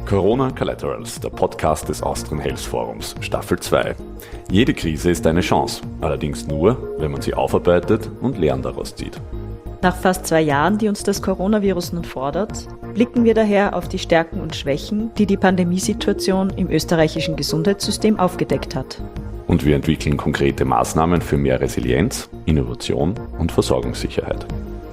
Corona Collaterals, der Podcast des Austrian Health Forums, Staffel 2. Jede Krise ist eine Chance, allerdings nur, wenn man sie aufarbeitet und Lehren daraus zieht. Nach fast 2 Jahren, die uns das Coronavirus nun fordert, blicken wir daher auf die Stärken und Schwächen, die die Pandemiesituation im österreichischen Gesundheitssystem aufgedeckt hat. Und wir entwickeln konkrete Maßnahmen für mehr Resilienz, Innovation und Versorgungssicherheit.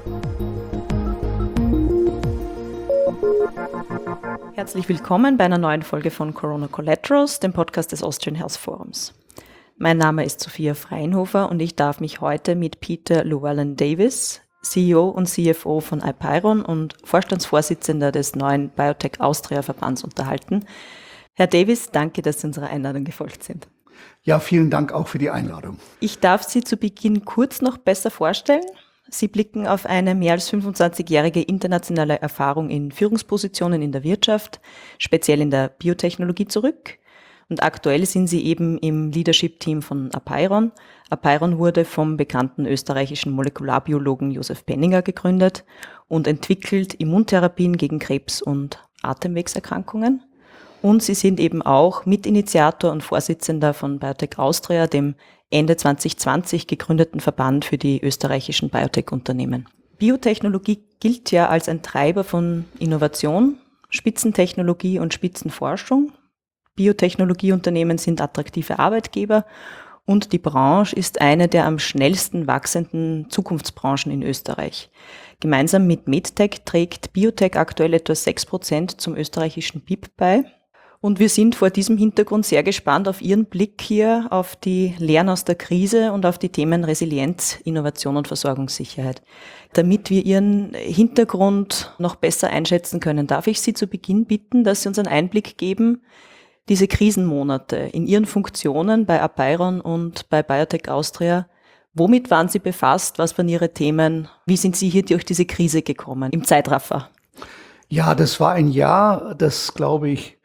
Herzlich willkommen bei einer neuen Folge von Corona Collaterals, dem Podcast des Austrian Health Forums. Mein Name ist Sophia Freinhofer und ich darf mich heute mit Peter Llewellyn-Davies, CEO und CFO von Apeiron und Vorstandsvorsitzender des neuen Biotech Austria Verbands unterhalten. Herr Davies, danke, dass Sie unserer Einladung gefolgt sind. Ja, vielen Dank auch für die Einladung. Ich darf Sie zu Beginn kurz noch besser vorstellen. Sie blicken auf eine mehr als 25-jährige internationale Erfahrung in Führungspositionen in der Wirtschaft, speziell in der Biotechnologie zurück. Und aktuell sind Sie eben im Leadership-Team von Apeiron. Apeiron wurde vom bekannten österreichischen Molekularbiologen Josef Penninger gegründet und entwickelt Immuntherapien gegen Krebs und Atemwegserkrankungen. Und Sie sind eben auch Mitinitiator und Vorsitzender von Biotech Austria, dem Ende 2020 gegründeten Verband für die österreichischen Biotech-Unternehmen. Biotechnologie gilt ja als ein Treiber von Innovation, Spitzentechnologie und Spitzenforschung. Biotechnologieunternehmen sind attraktive Arbeitgeber und die Branche ist eine der am schnellsten wachsenden Zukunftsbranchen in Österreich. Gemeinsam mit Medtech trägt Biotech aktuell etwa 6% zum österreichischen BIP bei. Und wir sind vor diesem Hintergrund sehr gespannt auf Ihren Blick hier auf die Lehren aus der Krise und auf die Themen Resilienz, Innovation und Versorgungssicherheit. Damit wir Ihren Hintergrund noch besser einschätzen können, darf ich Sie zu Beginn bitten, dass Sie uns einen Einblick geben, diese Krisenmonate in Ihren Funktionen bei Apeiron und bei Biotech Austria. Womit waren Sie befasst? Was waren Ihre Themen? Wie sind Sie hier durch diese Krise gekommen im Zeitraffer? Ja, das war ein Jahr, das, glaube ich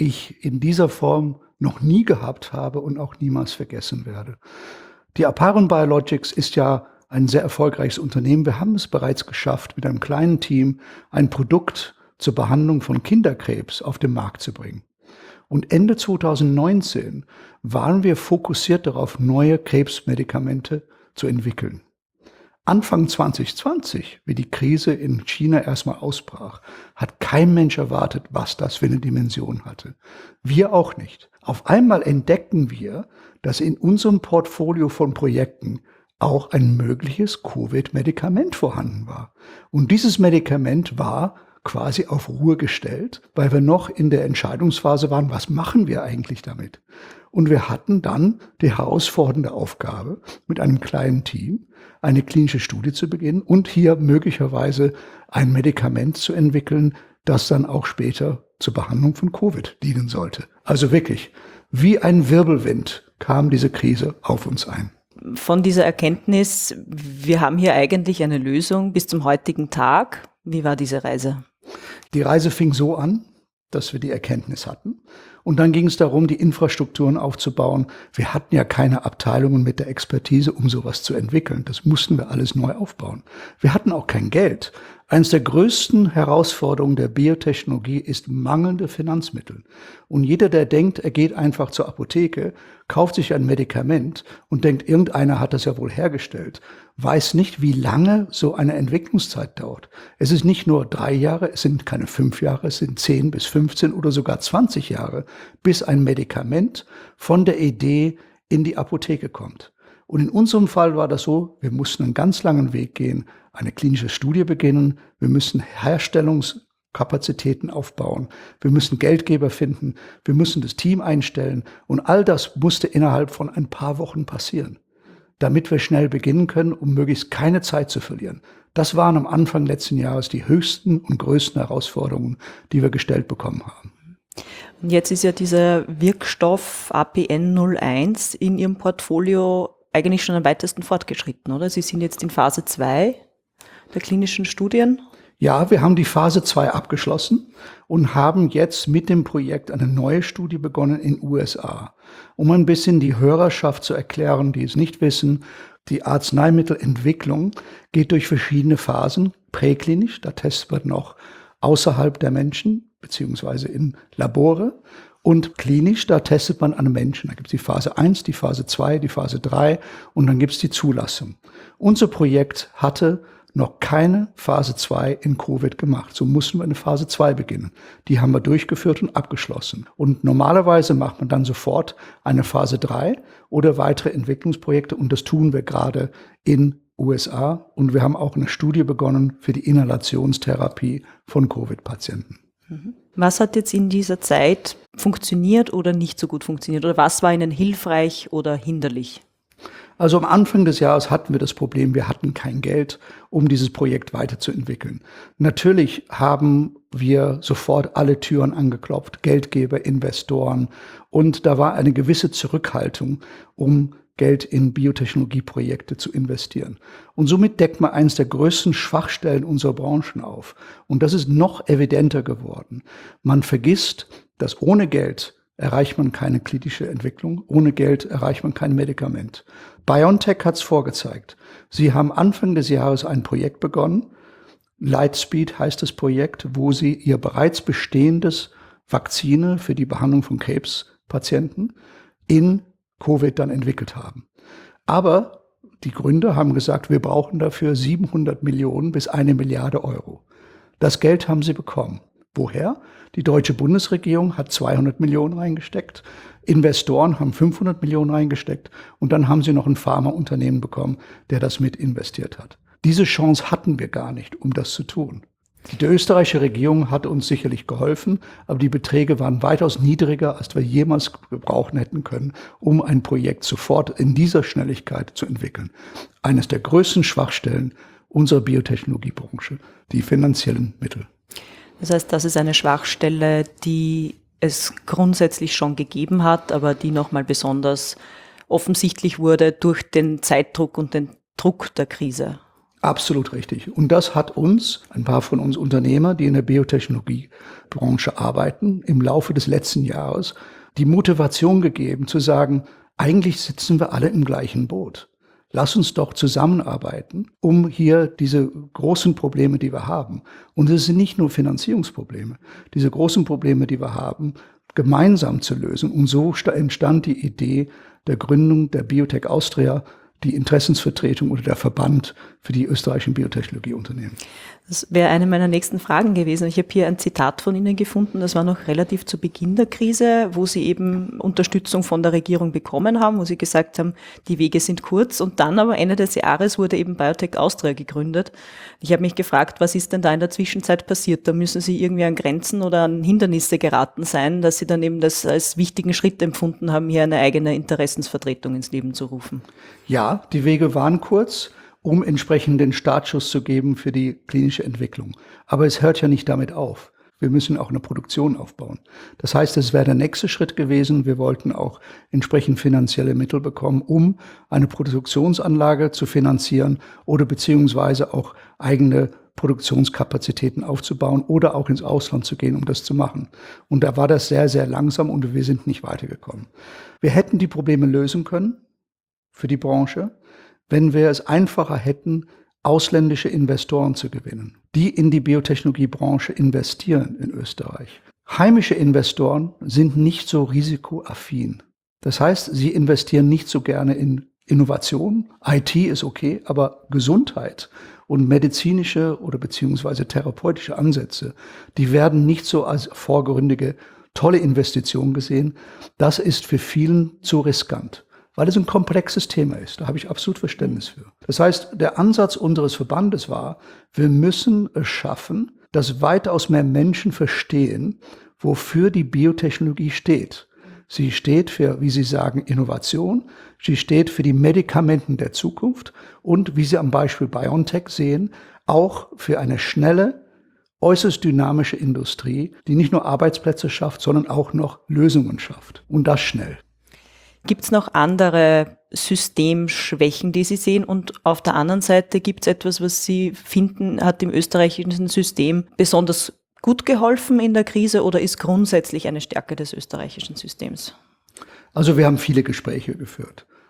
in dieser Form noch nie gehabt habe und auch niemals vergessen werde. Die Apeiron Biologics ist ja ein sehr erfolgreiches Unternehmen. Wir haben es bereits geschafft, mit einem kleinen Team ein Produkt zur Behandlung von Kinderkrebs auf den Markt zu bringen. Und Ende 2019 waren wir fokussiert darauf, neue Krebsmedikamente zu entwickeln. Anfang 2020, wie die Krise in China erstmal ausbrach, hat kein Mensch erwartet, was das für eine Dimension hatte. Wir auch nicht. Auf einmal entdeckten wir, dass in unserem Portfolio von Projekten auch ein mögliches Covid-Medikament vorhanden war. Und dieses Medikament war quasi auf Ruhe gestellt, weil wir noch in der Entscheidungsphase waren, was machen wir eigentlich damit? Und wir hatten dann die herausfordernde Aufgabe, mit einem kleinen Team eine klinische Studie zu beginnen und hier möglicherweise ein Medikament zu entwickeln, das dann auch später zur Behandlung von Covid dienen sollte. Also wirklich, wie ein Wirbelwind kam diese Krise auf uns ein. Von dieser Erkenntnis, wir haben hier eigentlich eine Lösung bis zum heutigen Tag. Wie war diese Reise? Die Reise fing so an, dass wir die Erkenntnis hatten. Und dann ging es darum, die Infrastrukturen aufzubauen. Wir hatten ja keine Abteilungen mit der Expertise, um sowas zu entwickeln. Das mussten wir alles neu aufbauen. Wir hatten auch kein Geld. Eines der größten Herausforderungen der Biotechnologie ist mangelnde Finanzmittel. Und jeder, der denkt, er geht einfach zur Apotheke, kauft sich ein Medikament und denkt, irgendeiner hat das ja wohl hergestellt, weiß nicht, wie lange so eine Entwicklungszeit dauert. Es ist nicht nur 3 Jahre, es sind keine 5 Jahre, es sind 10 bis 15 oder sogar 20 Jahre, bis ein Medikament von der Idee in die Apotheke kommt. Und in unserem Fall war das so, wir mussten einen ganz langen Weg gehen, eine klinische Studie beginnen, wir müssen Herstellungskapazitäten aufbauen, wir müssen Geldgeber finden, wir müssen das Team einstellen und all das musste innerhalb von ein paar Wochen passieren, damit wir schnell beginnen können, um möglichst keine Zeit zu verlieren. Das waren am Anfang letzten Jahres die höchsten und größten Herausforderungen, die wir gestellt bekommen haben. Und jetzt ist ja dieser Wirkstoff APN-01 in Ihrem Portfolio eigentlich schon am weitesten fortgeschritten, oder? Sie sind jetzt in Phase 2 der klinischen Studien. Ja, wir haben die Phase 2 abgeschlossen und haben jetzt mit dem Projekt eine neue Studie begonnen in USA. Um ein bisschen die Hörerschaft zu erklären, die es nicht wissen, die Arzneimittelentwicklung geht durch verschiedene Phasen. Präklinisch, da testet man noch außerhalb der Menschen, beziehungsweise in Labore. Und klinisch, da testet man an Menschen. Da gibt es die Phase 1, die Phase 2, die Phase 3 und dann gibt es die Zulassung. Unser Projekt hatte noch keine Phase 2 in Covid gemacht. So mussten wir eine Phase 2 beginnen. Die haben wir durchgeführt und abgeschlossen. Und normalerweise macht man dann sofort eine Phase 3 oder weitere Entwicklungsprojekte und das tun wir gerade in USA. Und wir haben auch eine Studie begonnen für die Inhalationstherapie von Covid-Patienten. Was hat jetzt in dieser Zeit funktioniert oder nicht so gut funktioniert? Oder was war Ihnen hilfreich oder hinderlich? Also am Anfang des Jahres hatten wir das Problem, wir hatten kein Geld, um dieses Projekt weiterzuentwickeln. Natürlich haben wir sofort alle Türen angeklopft, Geldgeber, Investoren, und da war eine gewisse Zurückhaltung, um Geld in Biotechnologieprojekte zu investieren. Und somit deckt man eines der größten Schwachstellen unserer Branchen auf. Und das ist noch evidenter geworden. Man vergisst, dass ohne Geld erreicht man keine klinische Entwicklung, ohne Geld erreicht man kein Medikament. BioNTech hat es vorgezeigt. Sie haben Anfang des Jahres ein Projekt begonnen, Lightspeed heißt das Projekt, wo sie ihr bereits bestehendes Vakzine für die Behandlung von Krebspatienten in Covid dann entwickelt haben. Aber die Gründer haben gesagt, wir brauchen dafür 700 Millionen bis 1 Milliarde Euro. Das Geld haben sie bekommen. Woher? Die deutsche Bundesregierung hat 200 Millionen reingesteckt, Investoren haben 500 Millionen reingesteckt und dann haben sie noch ein Pharmaunternehmen bekommen, der das mit investiert hat. Diese Chance hatten wir gar nicht, um das zu tun. Die österreichische Regierung hat uns sicherlich geholfen, aber die Beträge waren weitaus niedriger, als wir jemals gebrauchen hätten können, um ein Projekt sofort in dieser Schnelligkeit zu entwickeln. Eines der größten Schwachstellen unserer Biotechnologiebranche, die finanziellen Mittel. Das heißt, das ist eine Schwachstelle, die es grundsätzlich schon gegeben hat, aber die nochmal besonders offensichtlich wurde durch den Zeitdruck und den Druck der Krise. Absolut richtig. Und das hat uns, ein paar von uns Unternehmer, die in der Biotechnologiebranche arbeiten, im Laufe des letzten Jahres die Motivation gegeben, zu sagen, eigentlich sitzen wir alle im gleichen Boot. Lass uns doch zusammenarbeiten, um hier diese großen Probleme, die wir haben. Und es sind nicht nur Finanzierungsprobleme, diese großen Probleme, die wir haben, gemeinsam zu lösen. Und so entstand die Idee der Gründung der Biotech Austria, die Interessensvertretung oder der Verband für die österreichischen Biotechnologieunternehmen. Das wäre eine meiner nächsten Fragen gewesen. Ich habe hier ein Zitat von Ihnen gefunden, das war noch relativ zu Beginn der Krise, wo Sie eben Unterstützung von der Regierung bekommen haben, wo Sie gesagt haben, die Wege sind kurz, und dann aber Ende des Jahres wurde eben Biotech Austria gegründet. Ich habe mich gefragt, was ist denn da in der Zwischenzeit passiert? Da müssen Sie irgendwie an Grenzen oder an Hindernisse geraten sein, dass Sie dann eben das als wichtigen Schritt empfunden haben, hier eine eigene Interessensvertretung ins Leben zu rufen. Ja, die Wege waren kurz, um entsprechend den Startschuss zu geben für die klinische Entwicklung. Aber es hört ja nicht damit auf. Wir müssen auch eine Produktion aufbauen. Das heißt, es wäre der nächste Schritt gewesen. Wir wollten auch entsprechend finanzielle Mittel bekommen, um eine Produktionsanlage zu finanzieren oder beziehungsweise auch eigene Produktionskapazitäten aufzubauen oder auch ins Ausland zu gehen, um das zu machen. Und da war das sehr, sehr langsam und wir sind nicht weitergekommen. Wir hätten die Probleme lösen können für die Branche, wenn wir es einfacher hätten, ausländische Investoren zu gewinnen, die in die Biotechnologiebranche investieren in Österreich. Heimische Investoren sind nicht so risikoaffin. Das heißt, sie investieren nicht so gerne in Innovation. IT ist okay, aber Gesundheit und medizinische oder beziehungsweise therapeutische Ansätze, die werden nicht so als vorgründige, tolle Investition gesehen. Das ist für vielen zu riskant, weil es ein komplexes Thema ist. Da habe ich absolut Verständnis für. Das heißt, der Ansatz unseres Verbandes war, wir müssen es schaffen, dass weitaus mehr Menschen verstehen, wofür die Biotechnologie steht. Sie steht für, wie Sie sagen, Innovation. Sie steht für die Medikamenten der Zukunft und, wie Sie am Beispiel BioNTech sehen, auch für eine schnelle, äußerst dynamische Industrie, die nicht nur Arbeitsplätze schafft, sondern auch noch Lösungen schafft. Und das schnell. Gibt es noch andere Systemschwächen, die Sie sehen? Und auf der anderen Seite gibt es etwas, was Sie finden, hat dem österreichischen System besonders gut geholfen in der Krise oder ist grundsätzlich eine Stärke des österreichischen Systems? Also wir haben viele Gespräche geführt.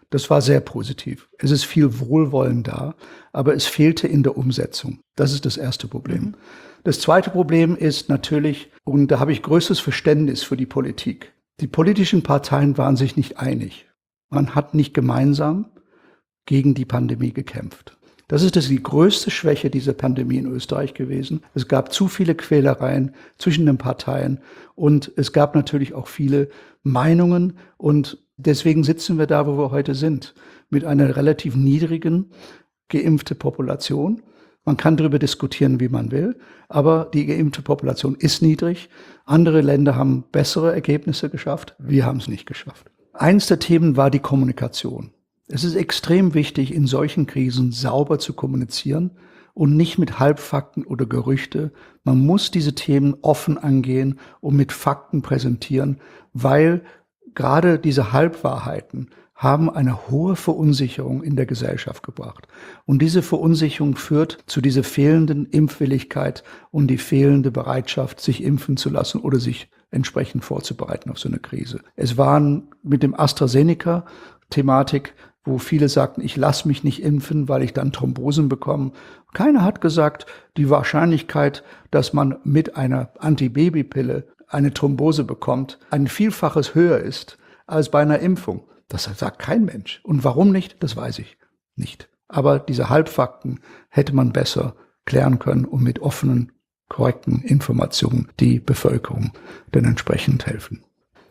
Das war sehr positiv. Es ist viel Wohlwollen da, aber es fehlte in der Umsetzung. Das ist das erste Problem. Das zweite Problem ist natürlich, und da habe ich größtes Verständnis für die Politik. Die politischen Parteien waren sich nicht einig. Man hat nicht gemeinsam gegen die Pandemie gekämpft. Das ist die größte Schwäche dieser Pandemie in Österreich gewesen. Es gab zu viele Quälereien zwischen den Parteien und es gab natürlich auch viele Meinungen und deswegen sitzen wir da, wo wir heute sind, mit einer relativ niedrigen geimpfte Population. Man kann darüber diskutieren, wie man will, aber die geimpfte Population ist niedrig. Andere Länder haben bessere Ergebnisse geschafft. Wir haben es nicht geschafft. Eins der Themen war die Kommunikation. Es ist extrem wichtig, in solchen Krisen sauber zu kommunizieren und nicht mit Halbfakten oder Gerüchte. Man muss diese Themen offen angehen und mit Fakten präsentieren, weil gerade diese Halbwahrheiten haben eine hohe Verunsicherung in der Gesellschaft gebracht. Und diese Verunsicherung führt zu dieser fehlenden Impfwilligkeit und die fehlende Bereitschaft, sich impfen zu lassen oder sich entsprechend vorzubereiten auf so eine Krise. Es waren mit dem AstraZeneca-Thematik, wo viele sagten, ich lasse mich nicht impfen, weil ich dann Thrombosen bekomme. Keiner hat gesagt, die Wahrscheinlichkeit, dass man mit einer Antibabypille eine Thrombose bekommt, ein Vielfaches höher ist als bei einer Impfung. Das sagt kein Mensch. Und warum nicht, das weiß ich nicht. Aber diese Halbfakten hätte man besser klären können und mit offenen, korrekten Informationen die Bevölkerung dann entsprechend helfen.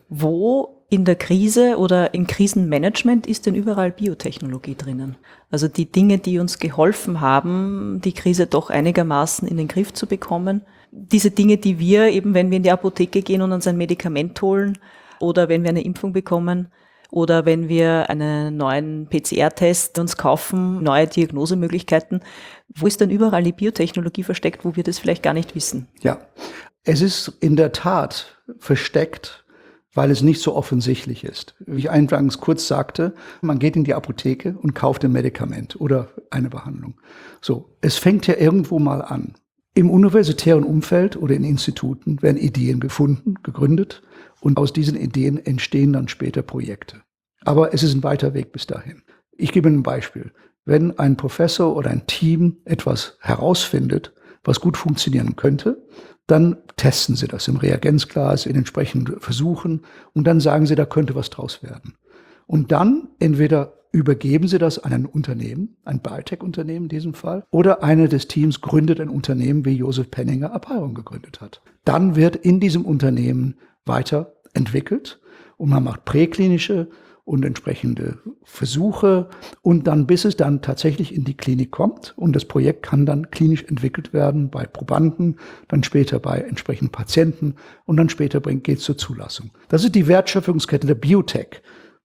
Wo in der Krise oder im Krisenmanagement ist denn überall Biotechnologie drinnen? Also die Dinge, die uns geholfen haben, die Krise doch einigermaßen in den Griff zu bekommen. Diese Dinge, die wir eben, wenn wir in die Apotheke gehen und uns ein Medikament holen oder wenn wir eine Impfung bekommen oder wenn wir einen neuen PCR-Test uns kaufen, neue Diagnosemöglichkeiten, wo ist denn überall die Biotechnologie versteckt, wo wir das vielleicht gar nicht wissen? Ja, es ist in der Tat versteckt, weil es nicht so offensichtlich ist. Wie ich eingangs kurz sagte, man geht in die Apotheke und kauft ein Medikament oder eine Behandlung. So, es fängt ja irgendwo mal an. Im universitären Umfeld oder in Instituten werden Ideen gefunden, gegründet und aus diesen Ideen entstehen dann später Projekte. Aber es ist ein weiter Weg bis dahin. Ich gebe Ihnen ein Beispiel. Wenn ein Professor oder ein Team etwas herausfindet, was gut funktionieren könnte, dann testen sie das im Reagenzglas, in entsprechenden Versuchen und dann sagen sie, da könnte was draus werden. Und dann entweder übergeben sie das an ein Unternehmen, ein Biotech-Unternehmen in diesem Fall, oder einer des Teams gründet ein Unternehmen, wie Josef Penninger Apeiron gegründet hat. Dann wird in diesem Unternehmen weiterentwickelt und man macht präklinische und entsprechende Versuche und dann, bis es dann tatsächlich in die Klinik kommt und das Projekt kann dann klinisch entwickelt werden bei Probanden, dann später bei entsprechenden Patienten und dann später geht es zur Zulassung. Das ist die Wertschöpfungskette der Biotech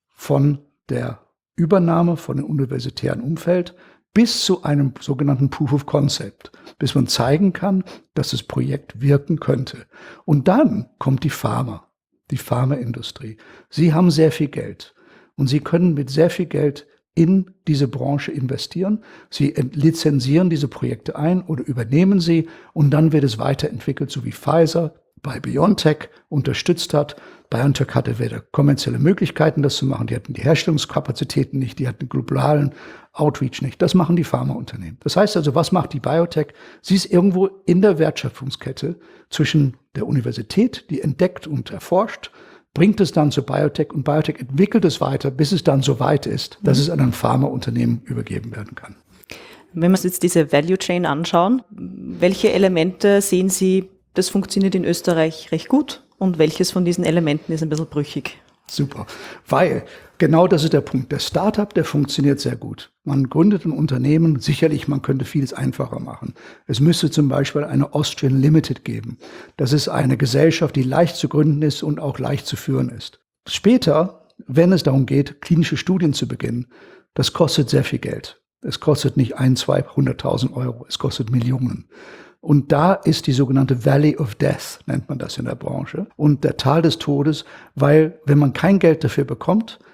von der Übernahme von dem universitären Umfeld bis zu einem sogenannten Proof of Concept, bis man zeigen kann, dass das Projekt wirken könnte. Und dann kommt die Pharmaindustrie. Sie haben sehr viel Geld. Und Sie können mit sehr viel Geld in diese Branche investieren. Sie lizenzieren diese Projekte ein oder übernehmen sie und dann wird es weiterentwickelt, so wie Pfizer bei BioNTech unterstützt hat. BioNTech hatte weder kommerzielle Möglichkeiten, das zu machen. Die hatten die Herstellungskapazitäten nicht, die hatten den globalen Outreach nicht. Das machen die Pharmaunternehmen. Das heißt also, was macht die Biotech? Sie ist irgendwo in der Wertschöpfungskette zwischen der Universität, die entdeckt und erforscht, bringt es dann zur Biotech und Biotech entwickelt es weiter, bis es dann so weit ist, dass es an ein Pharmaunternehmen übergeben werden kann. Wenn wir uns jetzt diese Value Chain anschauen, welche Elemente sehen Sie, das funktioniert in Österreich recht gut und welches von diesen Elementen ist ein bisschen brüchig? Super, weil genau das ist der Punkt. Der Startup, der funktioniert sehr gut. Man gründet ein Unternehmen, sicherlich, man könnte vieles einfacher machen. Es müsste zum Beispiel eine Austrian Limited geben. Das ist eine Gesellschaft, die leicht zu gründen ist und auch leicht zu führen ist. Später, wenn es darum geht, klinische Studien zu beginnen, das kostet sehr viel Geld. Es kostet nicht 100.000, 200.000 Euro, es kostet Millionen. Und da ist die sogenannte Valley of Death, nennt man das in der Branche, und der Tal des Todes, weil wenn man kein Geld dafür bekommt,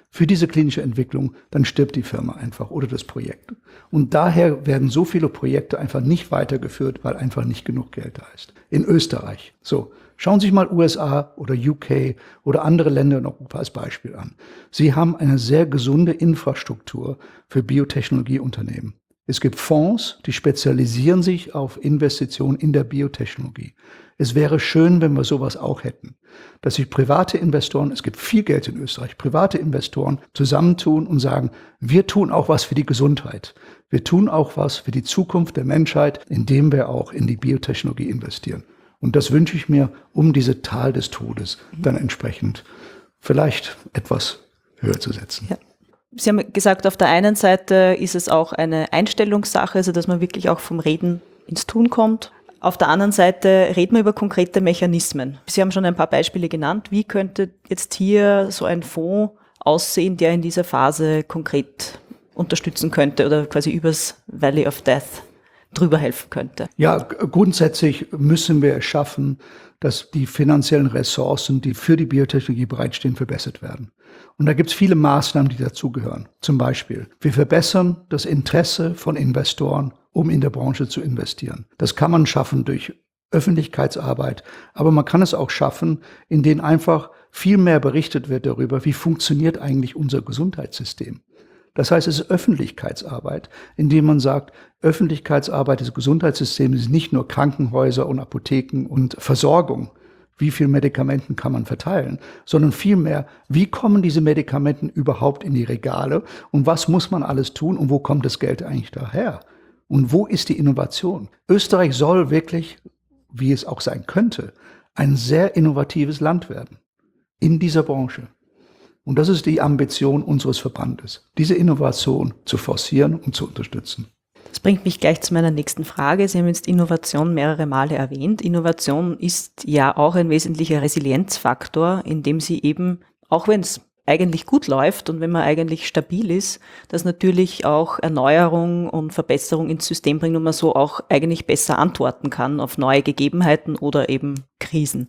für diese klinische Entwicklung, dann stirbt die Firma einfach oder das Projekt. Und daher werden so viele Projekte einfach nicht weitergeführt, weil einfach nicht genug Geld da ist. In Österreich. So, schauen Sie sich mal USA oder UK oder andere Länder in Europa als Beispiel an. Sie haben eine sehr gesunde Infrastruktur für Biotechnologieunternehmen. Es gibt Fonds, die spezialisieren sich auf Investitionen in der Biotechnologie. Es wäre schön, wenn wir sowas auch hätten, dass sich private Investoren, es gibt viel Geld in Österreich, private Investoren zusammentun und sagen, wir tun auch was für die Gesundheit. Wir tun auch was für die Zukunft der Menschheit, indem wir auch in die Biotechnologie investieren. Und das wünsche ich mir, um diese Tal des Todes dann entsprechend vielleicht etwas höher zu setzen. Ja. Sie haben gesagt, auf der einen Seite ist es auch eine Einstellungssache, also dass man wirklich auch vom Reden ins Tun kommt. Auf der anderen Seite reden wir über konkrete Mechanismen. Sie haben schon ein paar Beispiele genannt. Wie könnte jetzt hier so ein Fonds aussehen, der in dieser Phase konkret unterstützen könnte oder quasi übers Valley of Death drüber helfen könnte? Ja, grundsätzlich müssen wir es schaffen, dass die finanziellen Ressourcen, die für die Biotechnologie bereitstehen, verbessert werden. Und da gibt es viele Maßnahmen, die dazugehören. Zum Beispiel, wir verbessern das Interesse von Investoren, um in der Branche zu investieren. Das kann man schaffen durch Öffentlichkeitsarbeit, aber man kann es auch schaffen, indem einfach viel mehr berichtet wird darüber, wie funktioniert eigentlich unser Gesundheitssystem. Das heißt, es ist Öffentlichkeitsarbeit, indem man sagt, Öffentlichkeitsarbeit des Gesundheitssystems ist nicht nur Krankenhäuser und Apotheken und Versorgung, wie viel Medikamenten kann man verteilen, sondern vielmehr, wie kommen diese Medikamenten überhaupt in die Regale und was muss man alles tun und wo kommt das Geld eigentlich daher? Und wo ist die Innovation? Österreich soll wirklich, wie es auch sein könnte, ein sehr innovatives Land werden in dieser Branche. Und das ist die Ambition unseres Verbandes, diese Innovation zu forcieren und zu unterstützen. Das bringt mich gleich zu meiner nächsten Frage. Sie haben jetzt Innovation mehrere Male erwähnt. Innovation ist ja auch ein wesentlicher Resilienzfaktor, indem sie eben, auch wenn es eigentlich gut läuft und wenn man eigentlich stabil ist, dass natürlich auch Erneuerung und Verbesserung ins System bringt und man so auch eigentlich besser antworten kann auf neue Gegebenheiten oder eben Krisen.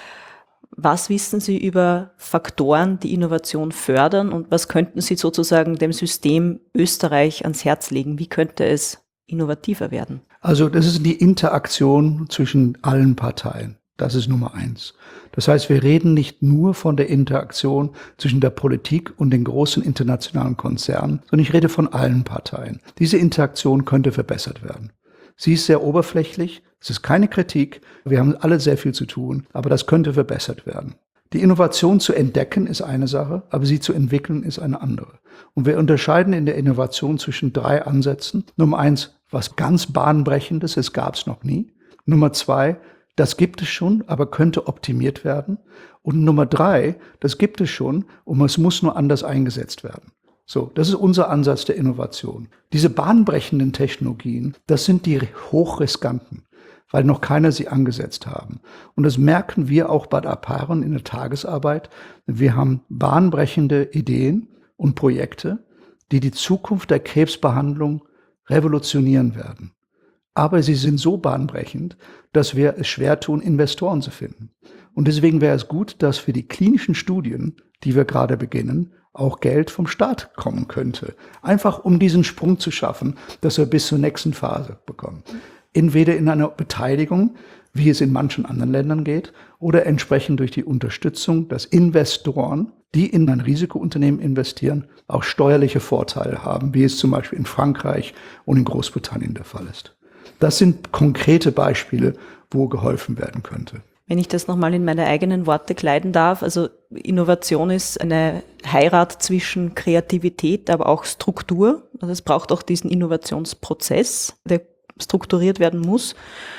Was wissen Sie über Faktoren, die Innovation fördern und was könnten Sie sozusagen dem System Österreich ans Herz legen? Wie könnte es innovativer werden? Also das ist die Interaktion zwischen allen Parteien. Das ist Nummer 1. Das heißt, wir reden nicht nur von der Interaktion zwischen der Politik und den großen internationalen Konzernen, sondern ich rede von allen Parteien. Diese Interaktion könnte verbessert werden. Sie ist sehr oberflächlich, es ist keine Kritik, wir haben alle sehr viel zu tun, aber das könnte verbessert werden. Die Innovation zu entdecken ist eine Sache, aber sie zu entwickeln ist eine andere. Und wir unterscheiden in der Innovation zwischen 3 Ansätzen. Nummer 1, was ganz Bahnbrechendes, das gab es noch nie. Nummer 2, das gibt es schon, aber könnte optimiert werden. Und Nummer 3, das gibt es schon und es muss nur anders eingesetzt werden. So, das ist unser Ansatz der Innovation. Diese bahnbrechenden Technologien, das sind die hochriskanten, weil noch keiner sie angesetzt haben. Und das merken wir auch bei Aparen in der Tagesarbeit. Wir haben bahnbrechende Ideen und Projekte, die die Zukunft der Krebsbehandlung revolutionieren werden. Aber sie sind so bahnbrechend, dass wir es schwer tun, Investoren zu finden. Und deswegen wäre es gut, dass für die klinischen Studien, die wir gerade beginnen, auch Geld vom Staat kommen könnte. Einfach um diesen Sprung zu schaffen, dass wir bis zur nächsten Phase bekommen. Entweder in einer Beteiligung, wie es in manchen anderen Ländern geht, oder entsprechend durch die Unterstützung, dass Investoren, die in ein Risikounternehmen investieren, auch steuerliche Vorteile haben, wie es zum Beispiel in Frankreich und in Großbritannien der Fall ist. Das sind konkrete Beispiele, wo geholfen werden könnte. Wenn ich das nochmal in meine eigenen Worte kleiden darf, also Innovation ist eine Heirat zwischen Kreativität, aber auch Struktur. Also es braucht auch diesen Innovationsprozess, der strukturiert werden muss.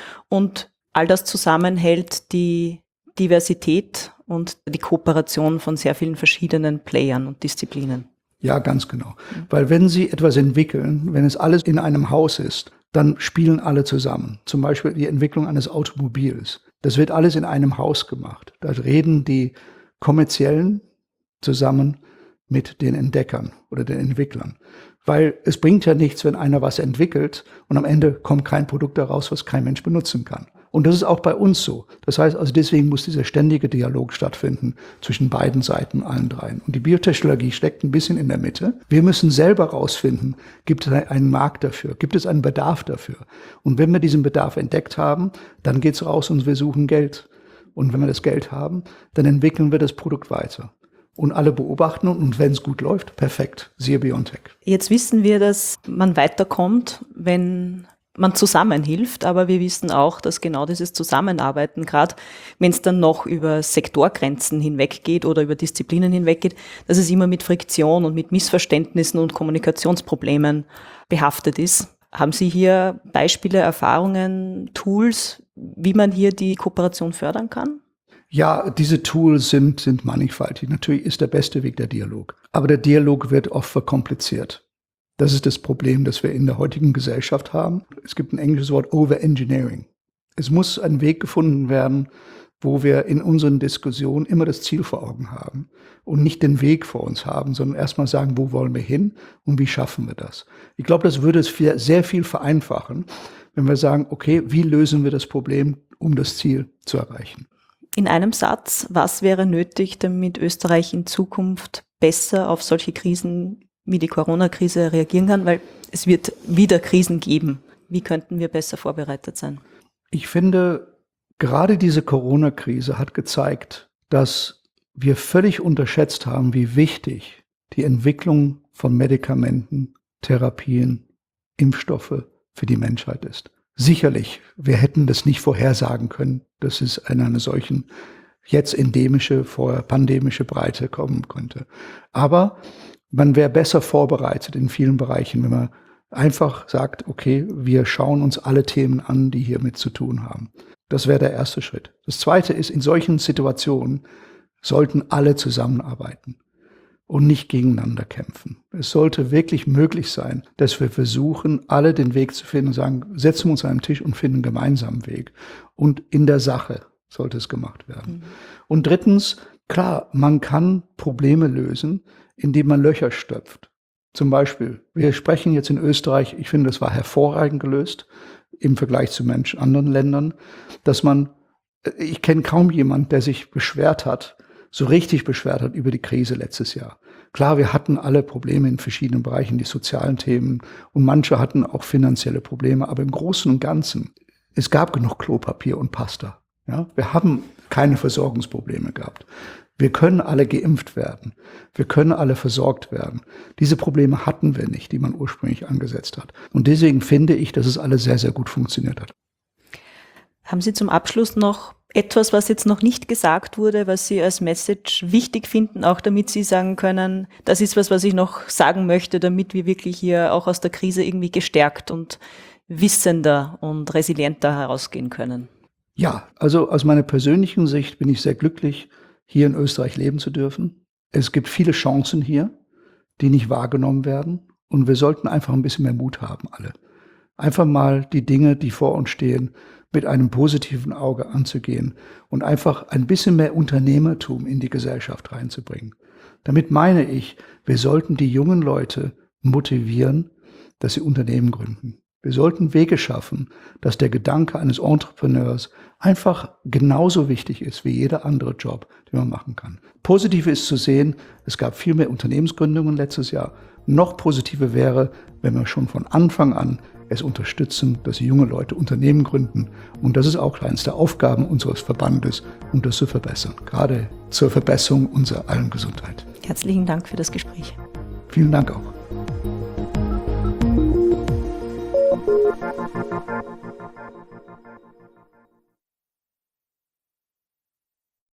Und all das zusammenhält die Diversität und die Kooperation von sehr vielen verschiedenen Playern und Disziplinen. Ja, ganz genau. Weil wenn Sie etwas entwickeln, wenn es alles in einem Haus ist, dann spielen alle zusammen. Zum Beispiel die Entwicklung eines Automobils. Das wird alles in einem Haus gemacht. Da reden die Kommerziellen zusammen mit den Entdeckern oder den Entwicklern. Weil es bringt ja nichts, wenn einer was entwickelt und am Ende kommt kein Produkt daraus, was kein Mensch benutzen kann. Und das ist auch bei uns so. Das heißt also, deswegen muss dieser ständige Dialog stattfinden zwischen beiden Seiten, allen dreien. Und die Biotechnologie steckt ein bisschen in der Mitte. Wir müssen selber rausfinden, gibt es einen Markt dafür? Gibt es einen Bedarf dafür? Und wenn wir diesen Bedarf entdeckt haben, dann geht's raus und wir suchen Geld. Und wenn wir das Geld haben, dann entwickeln wir das Produkt weiter. Und alle beobachten und wenn es gut läuft, perfekt. Siehe BioNTech. Jetzt wissen wir, dass man weiterkommt, wenn man zusammenhilft, aber wir wissen auch, dass genau dieses Zusammenarbeiten, gerade wenn es dann noch über Sektorgrenzen hinweggeht oder über Disziplinen hinweggeht, dass es immer mit Friktion und mit Missverständnissen und Kommunikationsproblemen behaftet ist. Haben Sie hier Beispiele, Erfahrungen, Tools, wie man hier die Kooperation fördern kann? Ja, diese Tools sind mannigfaltig. Natürlich ist der beste Weg der Dialog. Aber der Dialog wird oft verkompliziert. Das ist das Problem, das wir in der heutigen Gesellschaft haben. Es gibt ein englisches Wort Overengineering. Es muss ein Weg gefunden werden, wo wir in unseren Diskussionen immer das Ziel vor Augen haben und nicht den Weg vor uns haben, sondern erstmal sagen, wo wollen wir hin und wie schaffen wir das. Ich glaube, das würde es sehr viel vereinfachen, wenn wir sagen, okay, wie lösen wir das Problem, um das Ziel zu erreichen. In einem Satz, was wäre nötig, damit Österreich in Zukunft besser auf solche Krisen wie die Corona-Krise reagieren kann? Weil es wird wieder Krisen geben. Wie könnten wir besser vorbereitet sein? Ich finde, gerade diese Corona-Krise hat gezeigt, dass wir völlig unterschätzt haben, wie wichtig die Entwicklung von Medikamenten, Therapien, Impfstoffe für die Menschheit ist. Sicherlich, wir hätten das nicht vorhersagen können, dass es in einer solchen jetzt endemische, vorher pandemische Breite kommen könnte. Aber man wäre besser vorbereitet in vielen Bereichen, wenn man einfach sagt, okay, wir schauen uns alle Themen an, die hiermit zu tun haben. Das wäre der erste Schritt. Das zweite ist, in solchen Situationen sollten alle zusammenarbeiten und nicht gegeneinander kämpfen. Es sollte wirklich möglich sein, dass wir versuchen, alle den Weg zu finden und sagen, setzen wir uns an einen Tisch und finden einen gemeinsamen Weg. Und in der Sache sollte es gemacht werden. Und drittens, klar, man kann Probleme lösen, indem man Löcher stopft. Zum Beispiel, wir sprechen jetzt in Österreich, ich finde, das war hervorragend gelöst im Vergleich zu anderen Ländern, dass ich kenne kaum jemanden, der sich so richtig beschwert hat über die Krise letztes Jahr. Klar, wir hatten alle Probleme in verschiedenen Bereichen, die sozialen Themen und manche hatten auch finanzielle Probleme, aber im Großen und Ganzen, es gab genug Klopapier und Pasta. Ja? Wir haben keine Versorgungsprobleme gehabt. Wir können alle geimpft werden. Wir können alle versorgt werden. Diese Probleme hatten wir nicht, die man ursprünglich angesetzt hat. Und deswegen finde ich, dass es alles sehr, sehr gut funktioniert hat. Haben Sie zum Abschluss noch etwas, was jetzt noch nicht gesagt wurde, was Sie als Message wichtig finden, auch damit Sie sagen können, das ist was ich noch sagen möchte, damit wir wirklich hier auch aus der Krise irgendwie gestärkt und wissender und resilienter herausgehen können? Ja, also aus meiner persönlichen Sicht bin ich sehr glücklich, hier in Österreich leben zu dürfen. Es gibt viele Chancen hier, die nicht wahrgenommen werden. Und wir sollten einfach ein bisschen mehr Mut haben, alle. Einfach mal die Dinge, die vor uns stehen, mit einem positiven Auge anzugehen und einfach ein bisschen mehr Unternehmertum in die Gesellschaft reinzubringen. Damit meine ich, wir sollten die jungen Leute motivieren, dass sie Unternehmen gründen. Wir sollten Wege schaffen, dass der Gedanke eines Entrepreneurs einfach genauso wichtig ist wie jeder andere Job, den man machen kann. Positiv ist zu sehen, es gab viel mehr Unternehmensgründungen letztes Jahr. Noch positiver wäre, wenn wir schon von Anfang an es unterstützen, dass junge Leute Unternehmen gründen. Und das ist auch eines der Aufgaben unseres Verbandes, um das zu verbessern, gerade zur Verbesserung unserer allen Gesundheit. Herzlichen Dank für das Gespräch. Vielen Dank auch.